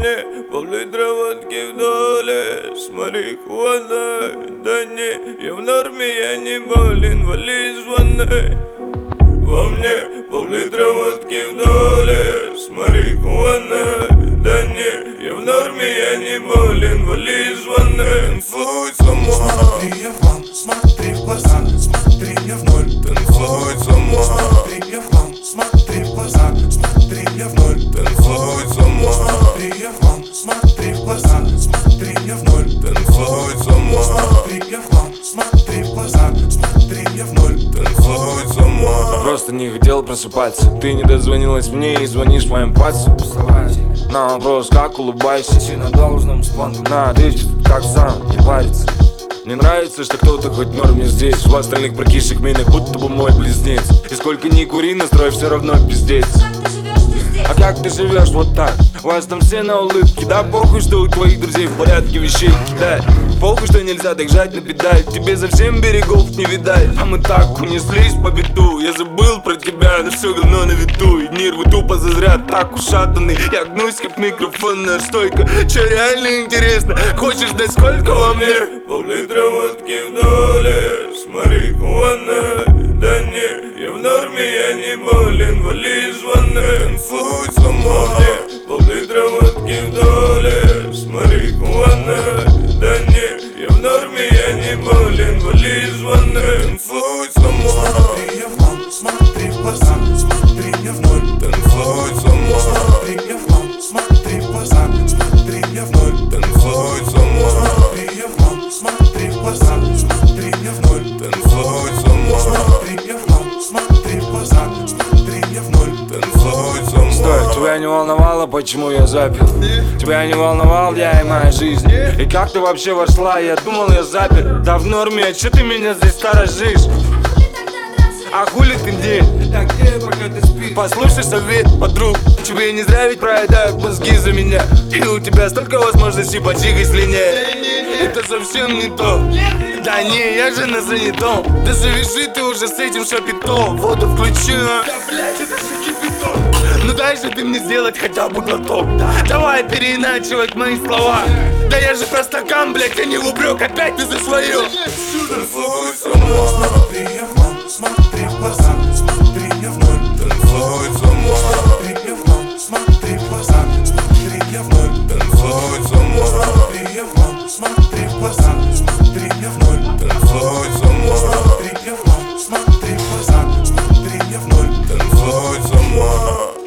мне пол-литра водки в доле с марихуаной. Да не, я в норме, я не болен, вали из ванной. Во мне пол-литра водки в доле с марихуаной. Да не, я в норме, я не болен, вали из ванной. Танцуй сама. Смотри, я в вам, смотри в глаза, смотри, я в ноль. Танцуй сама. Смотри, я в вам, смотри в глаза, смотри, я в ноль. Танцуй сама. Смотри, я в вам, смотри в глаза, смотри, я в ноль. Танцуй сама. Смотри, я в вам, смотри в глаза, смотри, я в ноль. Танцуй сама. Просто не хотел просыпаться. Ты не дозвонилась мне и звонишь моим пальцем. На вопрос, как улыбайся, на должном спонтанно. На, ответить, как сам, не париться. Мне нравится, что кто-то хоть в норме здесь. У остальных прокисших минок будто бы мой близнец. И сколько ни кури, настрой все равно пиздец. А как ты живешь вот так? У вас там все на улыбке. Да похуй, что у твоих друзей в порядке вещей кидай. Похуй, что нельзя так жать на педаль. Тебе совсем берегов не видать. А мы так унеслись по беду. Я забыл про тебя, но все говно на виду. И нервы тупо зазря так ушатаны. Я гнусь как микрофонная стойка. Че реально интересно? Хочешь знать сколько во мне? Пол-литра водки в доле с марихуаной. Да не, я в норме, я не болен, вали из ванной. Танцуй сама. Пол-литра водки в доле с марихуаной. Да не, я в норме, я не болен, вали из ванной. Танцуй сама. Смотри, я в вам, смотри в глаза, смотри, я в ноль. Танцуй сама. Смотри, я в вам, смотри в глаза, смотри, я в ноль. Танцуй сама. Смотри, я в вам, смотри в глаза, смотри, я в ноль. Танцуй сама. Смотри, я в вам, смотри в глаза, смотри, я в ноль. Танцуй сама. Стой, тебя не волновало, почему я запил? Тебя не волновал я и моя жизнь. И как ты вообще вошла? Я думал, я запер. Да в норме, а че ты меня здесь сторожишь? А хули ты мне? Так где, пока ты спишь? Послушай совет, подруг. Тебе не зря ведь проедают мозги за меня. И у тебя столько возможностей почикать слине. Это совсем не то. Да не, я же на занятом. Да завяжи ты уже с этим шапито. Воду включи. Да блять, это же кипяток. Ну дай же ты мне сделать хотя бы глоток. Давай переиначивать мои слова. Да я же про стакан, блять, а не в упрек. Опять ты за свое. Танцуй сама. Смотри, я в вам, смотри в глаза, смотри, я в ноль. Танцуй сама. Смотри, я в вам, смотри в глаза, смотри, я в ноль. Танцуй сама. Смотри, я в вам, смотри в глаза, смотри, я в ноль. Танцуй сама. Смотри, я в вам, смотри в глаза, смотри, я в ноль. Танцуй сама.